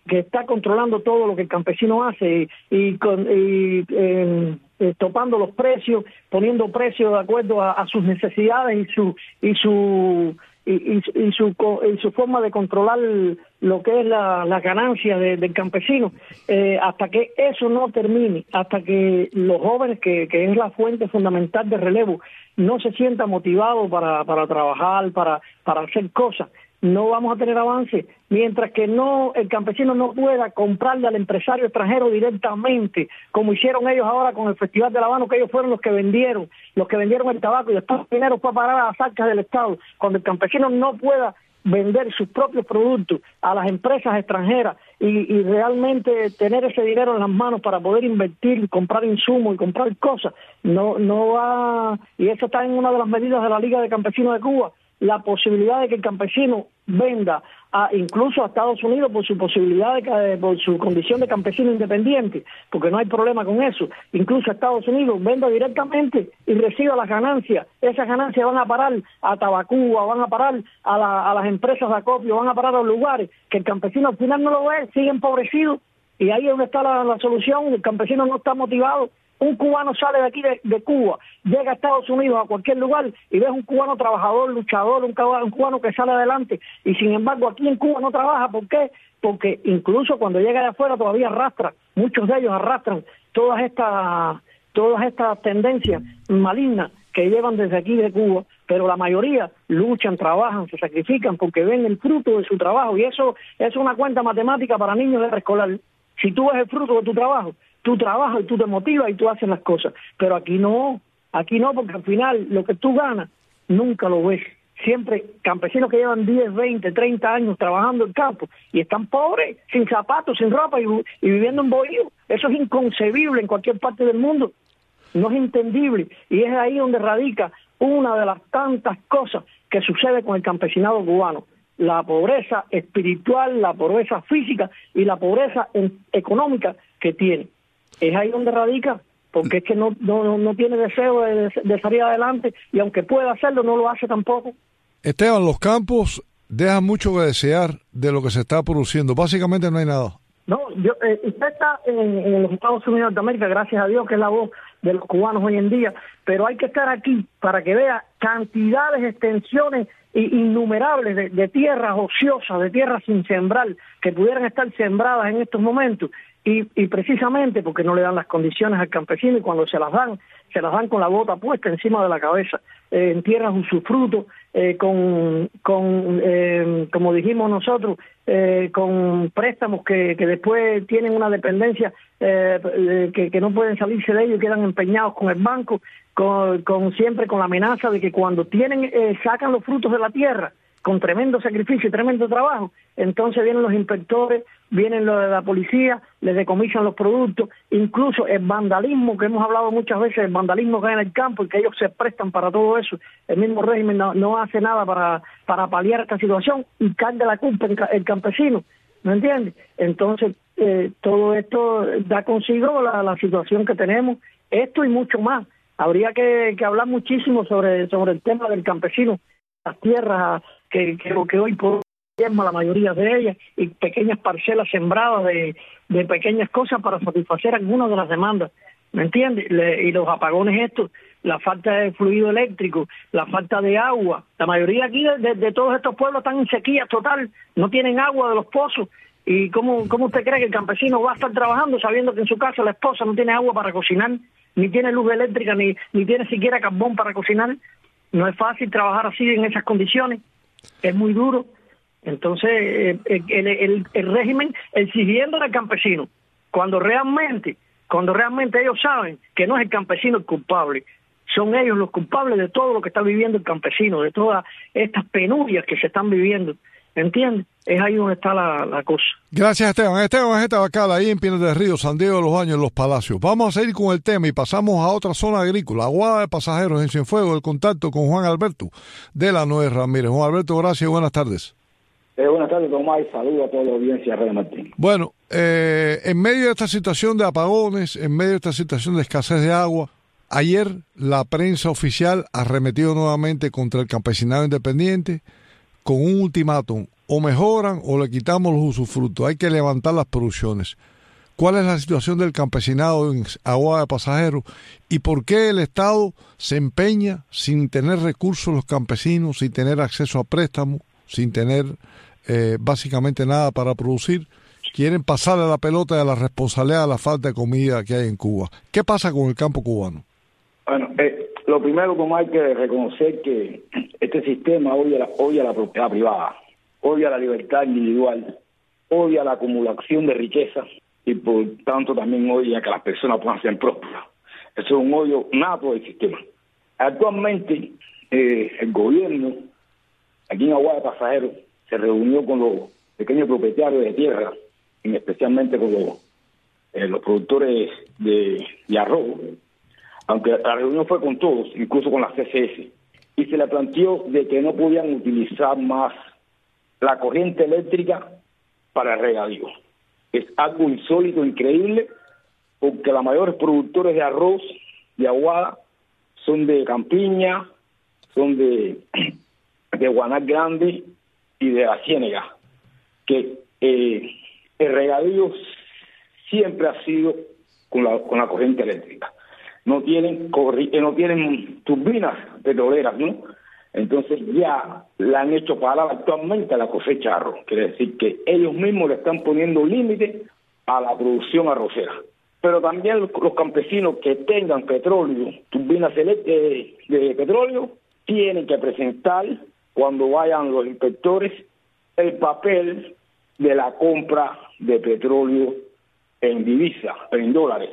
que está controlando todo lo que el campesino hace y, y, con, y eh, eh, topando los precios, poniendo precios de acuerdo a, a sus necesidades y su y su y, y, y su y su forma de controlar lo que es la, la ganancia de, del campesino, eh, hasta que eso no termine, hasta que los jóvenes, que, que es la fuente fundamental de relevo, no se sientan motivados para, para trabajar, para, para hacer cosas, no vamos a tener avance. Mientras que no el campesino no pueda comprarle al empresario extranjero directamente, como hicieron ellos ahora con el Festival del Habano, que ellos fueron los que vendieron, los que vendieron el tabaco y después el dinero fue a parar a las arcas del Estado. Cuando el campesino no pueda vender sus propios productos a las empresas extranjeras y, y realmente tener ese dinero en las manos para poder invertir, comprar insumos y comprar cosas, no no va, y eso está en una de las medidas de la Liga de Campesinos de Cuba, la posibilidad de que el campesino venda a, incluso a Estados Unidos por su posibilidad de, por su condición de campesino independiente, porque no hay problema con eso, incluso a Estados Unidos venda directamente y reciba las ganancias. Esas ganancias van a parar a Tabacuba, van a parar a, la, a las empresas de acopio, van a parar a los lugares que el campesino al final no lo ve, sigue empobrecido, y ahí es donde está la, la solución. El campesino no está motivado. Un cubano sale de aquí de, de Cuba, llega a Estados Unidos, a cualquier lugar, y ves un cubano trabajador, luchador, un cubano, un cubano que sale adelante, y sin embargo aquí en Cuba no trabaja. ¿Por qué? Porque incluso cuando llega de afuera todavía arrastra, muchos de ellos arrastran todas estas todas estas tendencias malignas que llevan desde aquí de Cuba, pero la mayoría luchan, trabajan, se sacrifican porque ven el fruto de su trabajo, y eso es una cuenta matemática para niños de preescolar. Si tú ves el fruto de tu trabajo, tú trabajas y tú te motivas y tú haces las cosas. Pero aquí no, aquí no, porque al final lo que tú ganas nunca lo ves. Siempre campesinos que llevan diez, veinte, treinta años trabajando en campo y están pobres, sin zapatos, sin ropa y, y viviendo en bohío. Eso es inconcebible en cualquier parte del mundo. No es entendible. Y es ahí donde radica una de las tantas cosas que sucede con el campesinado cubano. La pobreza espiritual, la pobreza física y la pobreza en, económica que tiene. Es ahí donde radica, porque es que no no, no tiene deseo de, de salir adelante, y aunque pueda hacerlo, no lo hace tampoco. Esteban, los campos dejan mucho que desear de lo que se está produciendo. Básicamente no hay nada. No, yo, eh, usted está en, en los Estados Unidos de América, gracias a Dios, que es la voz de los cubanos hoy en día, pero hay que estar aquí para que vea cantidades, extensiones innumerables de, de tierras ociosas, de tierras sin sembrar, que pudieran estar sembradas en estos momentos, y, y precisamente porque no le dan las condiciones al campesino, y cuando se las dan, se las dan con la bota puesta encima de la cabeza, eh, en tierras usufruto, eh, con, con eh, como dijimos nosotros, eh, con préstamos que, que después tienen una dependencia eh, que, que no pueden salirse de ellos y quedan empeñados con el banco, con, con siempre con la amenaza de que cuando tienen eh, sacan los frutos de la tierra, con tremendo sacrificio y tremendo trabajo, entonces vienen los inspectores, vienen los de la policía, les decomisan los productos, incluso el vandalismo, que hemos hablado muchas veces, el vandalismo que hay en el campo y que ellos se prestan para todo eso. El mismo régimen no, no hace nada para, para paliar esta situación y carga la culpa el, el campesino, ¿me entiendes? Entonces, eh, todo esto da consigo la, la situación que tenemos, esto y mucho más. Habría que, que hablar muchísimo sobre, sobre el tema del campesino, las tierras que, que, que hoy por hoy la mayoría de ellas, y pequeñas parcelas sembradas de, de pequeñas cosas para satisfacer algunas de las demandas, ¿me entiendes? Le, y los apagones estos, la falta de fluido eléctrico, la falta de agua, la mayoría aquí de, de, de todos estos pueblos están en sequía total, no tienen agua de los pozos. ¿Y cómo, cómo usted cree que el campesino va a estar trabajando sabiendo que en su casa la esposa no tiene agua para cocinar, ni tiene luz eléctrica, ni, ni tiene siquiera carbón para cocinar? No es fácil trabajar así en esas condiciones, es muy duro. Entonces, eh, el, el, el régimen exigiendo al campesino, cuando realmente, cuando realmente ellos saben que no es el campesino el culpable, son ellos los culpables de todo lo que está viviendo el campesino, de todas estas penurias que se están viviendo, ¿entiendes? Es ahí donde está la, la cosa. Gracias, Esteban. Esteban es Tabacal, ahí en Pinos del Río, San Diego de los Baños, en Los Palacios. Vamos a seguir con el tema y pasamos a otra zona agrícola, Aguada de Pasajeros en Cienfuegos, el contacto con Juan Alberto de la Noé Ramírez. Juan Alberto, gracias y buenas tardes. Eh, buenas tardes, Tomás, y saludo a toda la audiencia de Radio Martín. Bueno, eh, en medio de esta situación de apagones, en medio de esta situación de escasez de agua, ayer la prensa oficial arremetió nuevamente contra el campesinado independiente con un ultimátum, o mejoran o le quitamos los usufructos. Hay que levantar las producciones. ¿Cuál es la situación del campesinado en Aguada de Pasajeros y por qué el Estado se empeña sin tener recursos los campesinos, sin tener acceso a préstamos, sin tener eh, básicamente nada para producir? Quieren pasarle la pelota de la responsabilidad de la falta de comida que hay en Cuba. ¿Qué pasa con el campo cubano? Bueno, eh, lo primero como hay que reconocer que este sistema odia la, odia la propiedad privada, odia la libertad individual, odia la acumulación de riqueza y por tanto también odia que las personas puedan ser prósperas. Eso es un odio nato del sistema. Actualmente eh, el gobierno aquí en Aguada de Pasajeros se reunió con los pequeños propietarios de tierra, y especialmente con los, eh, los productores de, de arroz, aunque la reunión fue con todos, incluso con la C C S, y se le planteó de que no podían utilizar más la corriente eléctrica para el regadío. Es algo insólito, increíble, porque los mayores productores de arroz de Aguada son de Campiña, son de, de Guaná Grande y de la Ciénega, que eh, el regadío siempre ha sido con la, con la corriente eléctrica. No tienen corri no tienen turbinas petroleras, ¿no? Entonces ya la han hecho parar actualmente a la cosecha de arroz. Quiere decir que ellos mismos le están poniendo límite a la producción arrocera. Pero también los, los campesinos que tengan petróleo, turbinas de, de petróleo, tienen que presentar, cuando vayan los inspectores, el papel de la compra de petróleo en divisa, en dólares,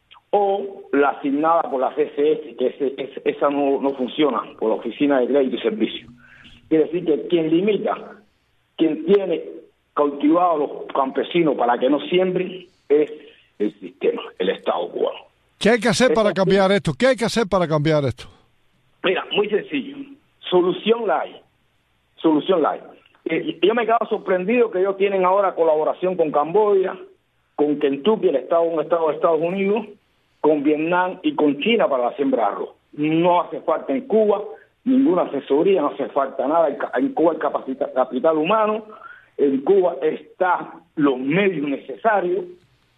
o la asignada por la C C S, que ese, ese, esa no, no funciona, por la Oficina de Crédito y Servicio. Quiere decir que quien limita, quien tiene cautivado a los campesinos para que no siembren, es el sistema, el Estado cubano. ¿Qué hay que hacer para cambiar esto? ¿Qué hay que hacer para cambiar esto? Mira, muy sencillo. Solución la hay. Solución la hay. Eh, yo me he quedado sorprendido que ellos tienen ahora colaboración con Camboya, con Kentucky, el estado, un estado de Estados Unidos, con Vietnam y con China para la siembra de arroz. No hace falta en Cuba ninguna asesoría, no hace falta nada. En Cuba hay capacita, capital humano, en Cuba están los medios necesarios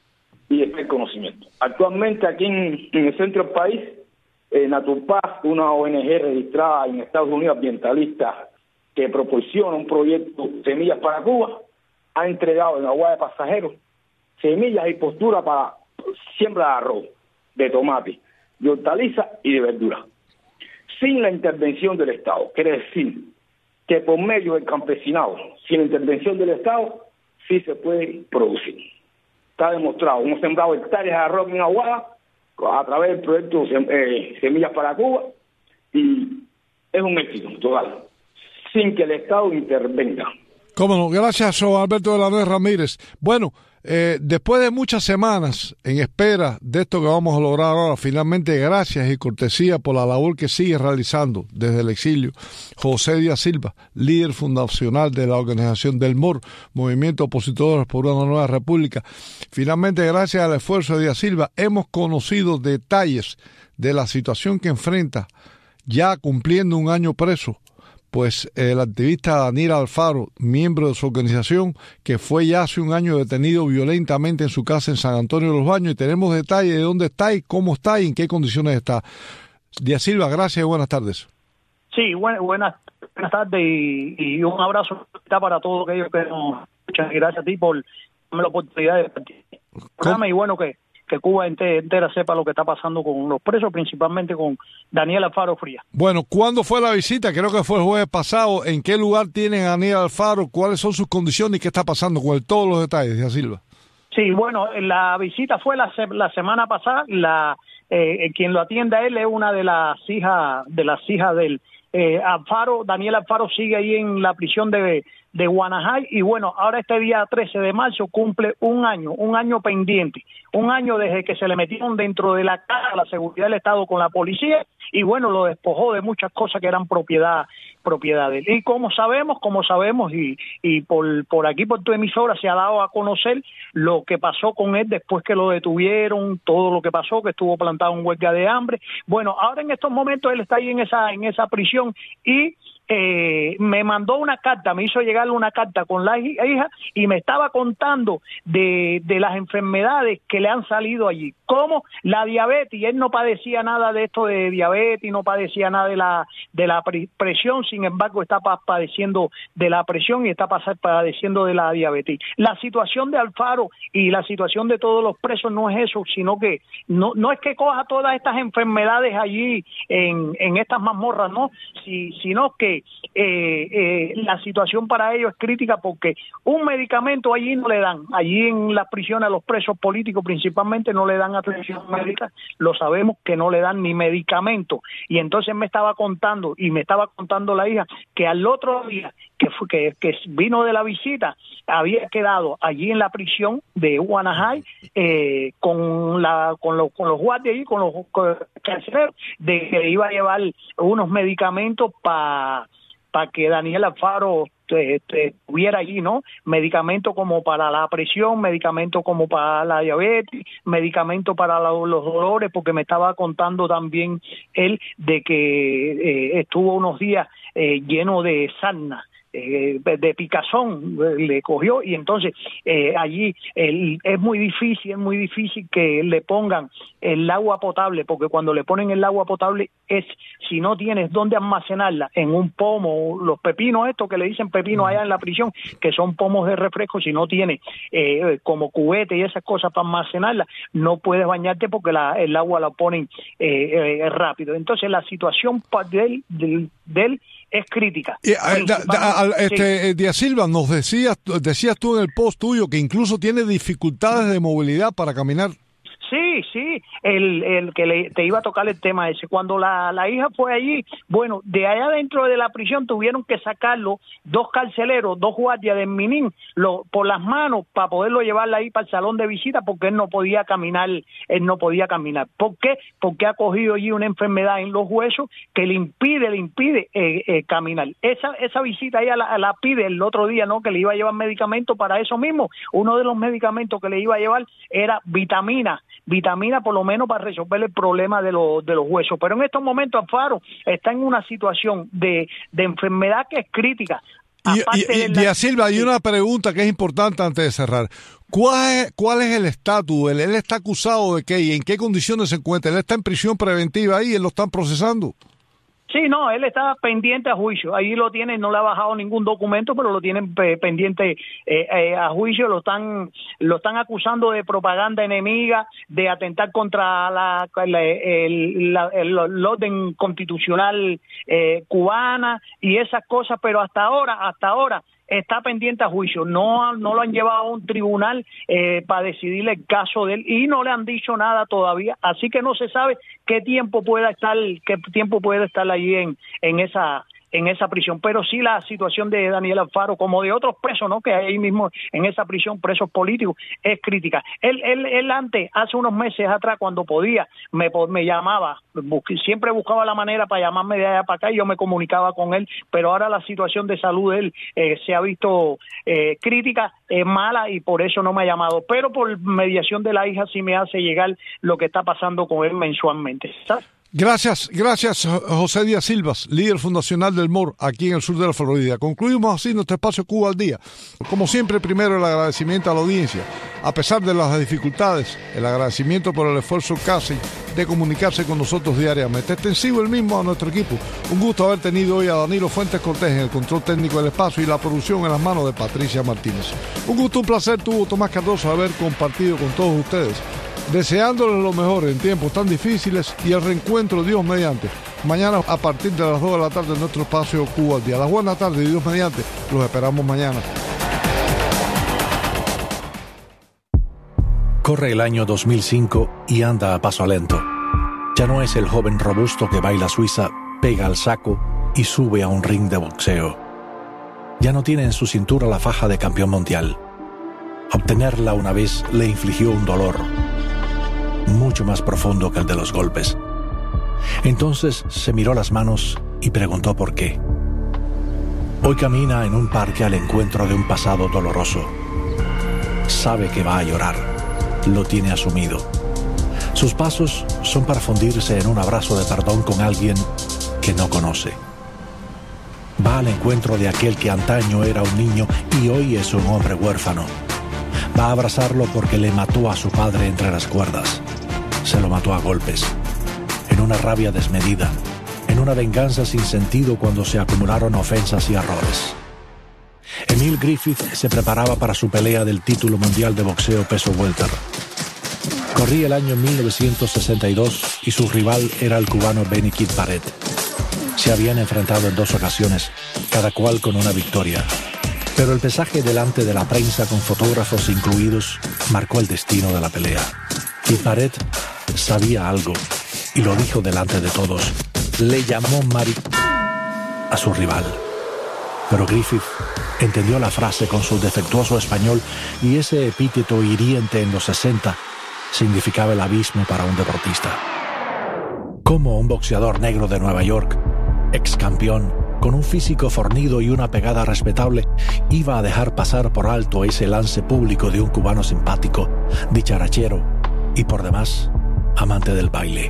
y está el conocimiento. Actualmente aquí en, en el centro del país, eh, Naturpaz, una O N G registrada en Estados Unidos, ambientalista, que proporciona un proyecto Semillas para Cuba, ha entregado en Aguada de Pasajeros semillas y posturas para siembra de arroz, de tomate, de hortaliza y de verdura, sin la intervención del Estado. Quiere decir que por medio del campesinado, sin la intervención del Estado, sí se puede producir. Está demostrado. Hemos sembrado hectáreas de arroz en Aguada a través del proyecto eh, Semillas para Cuba y es un éxito total, sin que el Estado intervenga. Cómo no, gracias, Alberto de la Nuez Ramírez. Bueno, eh, después de muchas semanas en espera de esto que vamos a lograr ahora, finalmente gracias y cortesía por la labor que sigue realizando desde el exilio José Díaz Silva, líder fundacional de la organización del M O R, Movimiento Opositores por una Nueva República. Finalmente, gracias al esfuerzo de Díaz Silva, hemos conocido detalles de la situación que enfrenta, ya cumpliendo un año preso, pues el activista Daniel Alfaro, miembro de su organización, que fue ya hace un año detenido violentamente en su casa en San Antonio de los Baños, y tenemos detalles de dónde está y cómo está y en qué condiciones está. Díaz Silva, gracias y buenas tardes. Sí, buenas, buenas, buenas tardes y, y un abrazo para todos aquellos que nos escuchan, y gracias a ti por darme la oportunidad de participar en el programa, y bueno que que Cuba entera sepa lo que está pasando con los presos, principalmente con Daniel Alfaro Frías. Bueno, ¿cuándo fue la visita? Creo que fue el jueves pasado. ¿En qué lugar tienen a Daniel Alfaro? ¿Cuáles son sus condiciones y qué está pasando con él? Todos los detalles, Díaz Silva. Sí, bueno, la visita fue la, la semana pasada. La eh, quien lo atiende a él es una de las hijas de las hijas del eh, Alfaro. Daniel Alfaro sigue ahí en la prisión de de Guanajay, y bueno, ahora este día trece de marzo cumple un año, un año pendiente, un año desde que se le metieron dentro de la casa la seguridad del Estado con la policía, y bueno, lo despojó de muchas cosas que eran propiedad, propiedad de él. Y como sabemos, como sabemos, y, y por, por aquí, por tu emisora, se ha dado a conocer lo que pasó con él después que lo detuvieron, todo lo que pasó, que estuvo plantado en huelga de hambre. Bueno, ahora en estos momentos él está ahí en esa, en esa prisión, y eh, me mandó una carta, me hizo llegar una carta con la hija y me estaba contando de, de las enfermedades que le han salido allí, como la diabetes, y él no padecía nada de esto de diabetes, no padecía nada de la de la presión, sin embargo está padeciendo de la presión y está padeciendo de la diabetes. La situación de Alfaro y la situación de todos los presos no es eso, sino que no no es que coja todas estas enfermedades allí en, en estas mazmorras, no, si, sino que eh, eh, la situación para ellos es crítica porque un medicamento allí no le dan, allí en las prisiones a los presos políticos principalmente no le dan atención médica, lo sabemos que no le dan ni medicamento, y entonces me estaba contando y me estaba contando la hija que al otro día que fue que, que vino de la visita había quedado allí en la prisión de Guanajay eh, con la con los con los guardias y con los carceleros de que iba a llevar unos medicamentos para para que Daniel Alfaro estuviera allí, ¿no? Medicamentos como para la presión, medicamentos como para la diabetes, medicamentos para la, los dolores, porque me estaba contando también él de que eh, estuvo unos días eh, lleno de sarna. Eh, de picazón le cogió y entonces eh, allí el, es muy difícil, es muy difícil que le pongan el agua potable, porque cuando le ponen el agua potable es, si no tienes dónde almacenarla, en un pomo, los pepinos estos que le dicen pepinos allá en la prisión, que son pomos de refresco, si no tienes eh, como cubete y esas cosas para almacenarla, no puedes bañarte porque la, el agua la ponen eh, eh, rápido. Entonces la situación de él, de, de él es crítica. Y, da, da, este, sí. Díaz Silva, nos decías, decías tú en el post tuyo que incluso tiene dificultades de movilidad para caminar. Sí, sí, el, el que le, te iba a tocar el tema ese. Cuando la, la hija fue allí, bueno, de allá dentro de la prisión tuvieron que sacarlo dos carceleros, dos guardias de Minín, lo, por las manos para poderlo llevarla ahí para el salón de visita porque él no podía caminar, él no podía caminar. ¿Por qué? Porque ha cogido allí una enfermedad en los huesos que le impide, le impide eh, eh, caminar. Esa esa visita ella la, la pide el otro día, ¿no? Que le iba a llevar medicamentos para eso mismo. Uno de los medicamentos que le iba a llevar era vitamina. vitamina por lo menos para resolver el problema de los de los huesos, pero en estos momentos Alfaro está en una situación de, de enfermedad que es crítica. Y, y, y Díaz Silva, hay una pregunta que es importante antes de cerrar. ¿Cuál es, cuál es el estatus? ¿Él, él está acusado de qué y en qué condiciones se encuentra? ¿Él está en prisión preventiva ahí y él lo están procesando? Sí, no, él está pendiente a juicio, ahí lo tienen, no le ha bajado ningún documento, pero lo tienen eh, pendiente eh, eh, a juicio, lo están lo están acusando de propaganda enemiga, de atentar contra la, la, el, la, el, el orden constitucional eh, cubana y esas cosas, pero hasta ahora, hasta ahora está pendiente a juicio, no no lo han llevado a un tribunal eh, para decidir el caso de él y no le han dicho nada todavía, así que no se sabe qué tiempo pueda estar, qué tiempo puede estar allí en en esa en esa prisión, pero sí la situación de Daniel Alfaro, como de otros presos, ¿no? Que hay ahí mismo en esa prisión, presos políticos, es crítica. Él, él, él antes, hace unos meses atrás, cuando podía, me, me llamaba, busqué, siempre buscaba la manera para llamarme de allá para acá y yo me comunicaba con él, pero ahora la situación de salud de él eh, se ha visto eh, crítica, eh, mala, y por eso no me ha llamado, pero por mediación de la hija sí me hace llegar lo que está pasando con él mensualmente, ¿sabes? Gracias, gracias José Díaz Silva, líder fundacional del M O R aquí en el sur de la Florida. Concluimos así nuestro espacio Cuba al Día. Como siempre, primero el agradecimiento a la audiencia. A pesar de las dificultades, el agradecimiento por el esfuerzo que hacen de comunicarse con nosotros diariamente. Extensivo el mismo a nuestro equipo. Un gusto haber tenido hoy a Danilo Fuentes Cortés en el control técnico del espacio y la producción en las manos de Patricia Martínez. Un gusto, un placer tuvo Tomás Cardoso haber compartido con todos ustedes. Deseándoles lo mejor en tiempos tan difíciles y el reencuentro, Dios mediante, mañana a partir de las dos de la tarde en nuestro espacio Cuba al Día. Las buenas tardes y Dios mediante, los esperamos mañana. Corre el año dos mil cinco y anda a paso lento. Ya no es el joven robusto que baila suiza, pega al saco y sube a un ring de boxeo. Ya no tiene en su cintura la faja de campeón mundial. Obtenerla una vez le infligió un dolor mucho más profundo que el de los golpes. Entonces se miró las manos y preguntó por qué. Hoy camina en un parque al encuentro de un pasado doloroso. Sabe que va a llorar, lo tiene asumido. Sus pasos son para fundirse en un abrazo de perdón con alguien que no conoce. Va al encuentro de aquel que antaño era un niño y hoy es un hombre huérfano. Va a abrazarlo porque le mató a su padre entre las cuerdas. Se lo mató a golpes, en una rabia desmedida, en una venganza sin sentido cuando se acumularon ofensas y errores. Emil Griffith se preparaba para su pelea del título mundial de boxeo peso welter. Corría el año mil novecientos sesenta y dos y su rival era el cubano Benny Kid Paret. Se habían enfrentado en dos ocasiones, cada cual con una victoria. Pero el pesaje delante de la prensa con fotógrafos incluidos marcó el destino de la pelea. Kid Paret sabía algo y lo dijo delante de todos. Le llamó Mari a su rival. Pero Griffith entendió la frase con su defectuoso español y ese epíteto hiriente en los sesenta significaba el abismo para un deportista. ¿Cómo un boxeador negro de Nueva York, ex campeón, con un físico fornido y una pegada respetable, iba a dejar pasar por alto ese lance público de un cubano simpático, dicharachero y por demás amante del baile?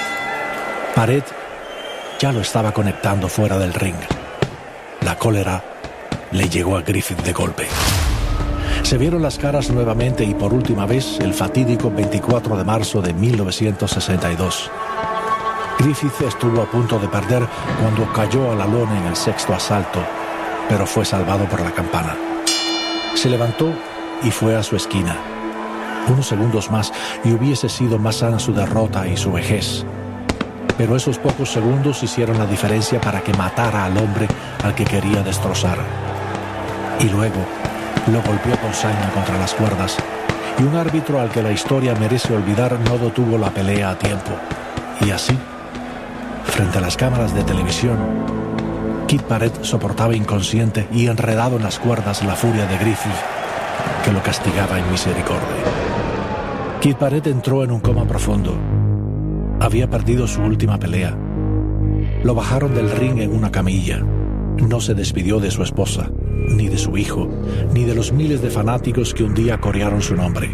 Paret ya lo estaba conectando fuera del ring. La cólera le llegó a Griffith de golpe. Se vieron las caras nuevamente y por última vez el fatídico veinticuatro de marzo de mil novecientos sesenta y dos. Griffith estuvo a punto de perder cuando cayó a la lona en el sexto asalto, pero fue salvado por la campana. Se levantó y fue a su esquina. Unos segundos más y hubiese sido más sana su derrota y su vejez. Pero esos pocos segundos hicieron la diferencia para que matara al hombre al que quería destrozar. Y luego lo golpeó con saña contra las cuerdas, y un árbitro al que la historia merece olvidar no detuvo la pelea a tiempo. Y así, frente a las cámaras de televisión, Kid Paret soportaba inconsciente y enredado en las cuerdas la furia de Griffith, que lo castigaba en misericordia. Kid Paret entró en un coma profundo. Había perdido su última pelea. Lo bajaron del ring en una camilla. No se despidió de su esposa, ni de su hijo, ni de los miles de fanáticos que un día corearon su nombre.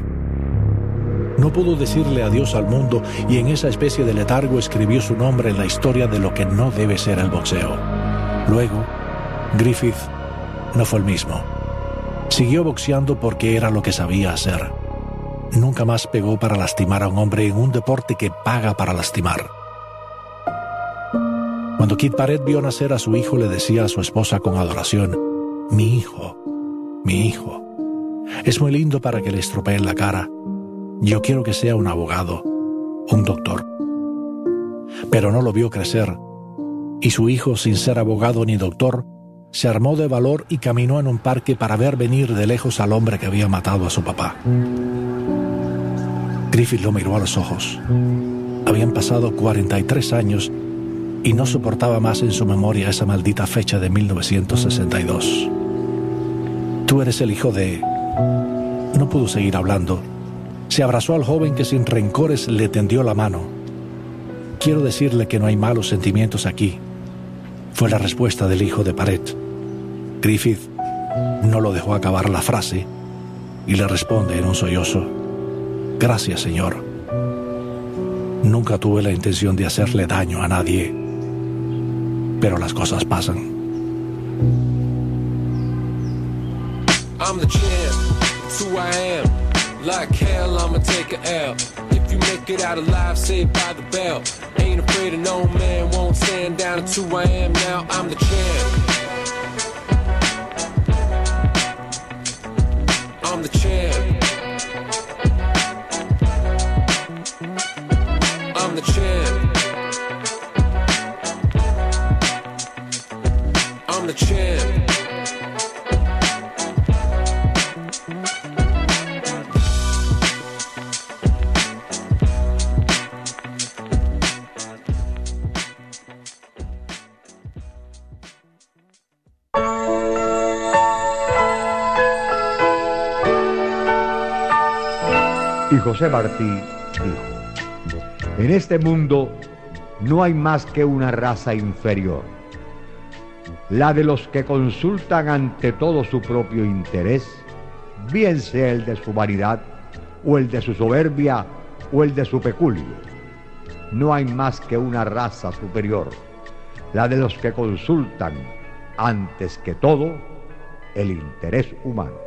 No pudo decirle adiós al mundo y en esa especie de letargo escribió su nombre en la historia de lo que no debe ser el boxeo. Luego, Griffith no fue el mismo. Siguió boxeando porque era lo que sabía hacer. Nunca más pegó para lastimar a un hombre en un deporte que paga para lastimar. Cuando Kid Paret vio nacer a su hijo, le decía a su esposa con adoración: mi hijo, mi hijo. Es muy lindo para que le estropeen la cara. Yo quiero que sea un abogado, un doctor. Pero no lo vio crecer, y su hijo, sin ser abogado ni doctor, se armó de valor y caminó en un parque para ver venir de lejos al hombre que había matado a su papá. Griffith lo miró a los ojos. Habían pasado cuarenta y tres años y no soportaba más en su memoria esa maldita fecha de mil novecientos sesenta y dos. Tú eres el hijo de... No pudo seguir hablando. Se abrazó al joven que sin rencores le tendió la mano. Quiero decirle que no hay malos sentimientos aquí, fue la respuesta del hijo de Paret. Griffith no lo dejó acabar la frase y le responde en un sollozo: gracias, señor. Nunca tuve la intención de hacerle daño a nadie, pero las cosas pasan. I'm the champ, it's who I am. Like hell, I'ma take a L. If you make it out alive, saved by the bell. Ain't afraid of no man, won't stand down. It's who I am now, I'm the champ. I'm the champ. I'm the champ. I'm the champ. Y José Martí dijo: en este mundo no hay más que una raza inferior, la de los que consultan ante todo su propio interés, bien sea el de su vanidad, o el de su soberbia, o el de su peculio. No hay más que una raza superior, la de los que consultan antes que todo el interés humano.